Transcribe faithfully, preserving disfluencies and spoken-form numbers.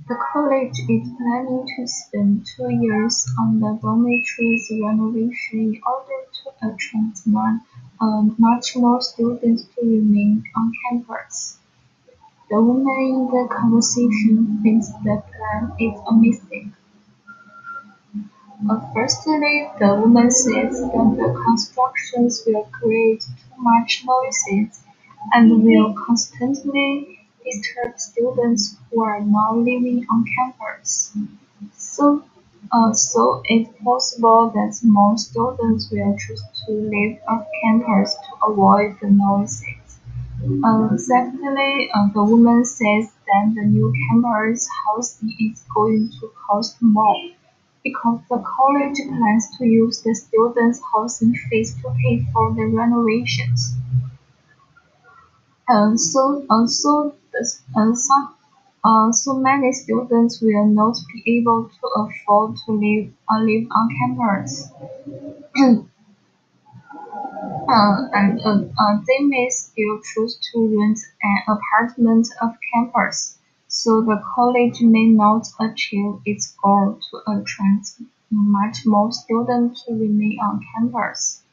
The college is planning to spend two years on the dormitories renovation in order to attract more, um, much more students to remain on campus. The woman in the conversation thinks the plan is a mistake. Uh, firstly, the woman says that the constructions will create too much noises and will constantly disturb students who are now living on campus. So, uh, so it's possible that more students will choose to live off campus to avoid the noises. Uh, secondly, uh, the woman says that the new campus housing is going to cost more because the college plans to use the students' housing fees to pay for the renovations. Uh, so, uh, so, the- uh, some, uh, so many students will not be able to afford to live, uh, live on campus. Uh, and uh, uh, they may still choose to rent an apartment off campus, so the college may not achieve its goal to attract much more students to remain on campus.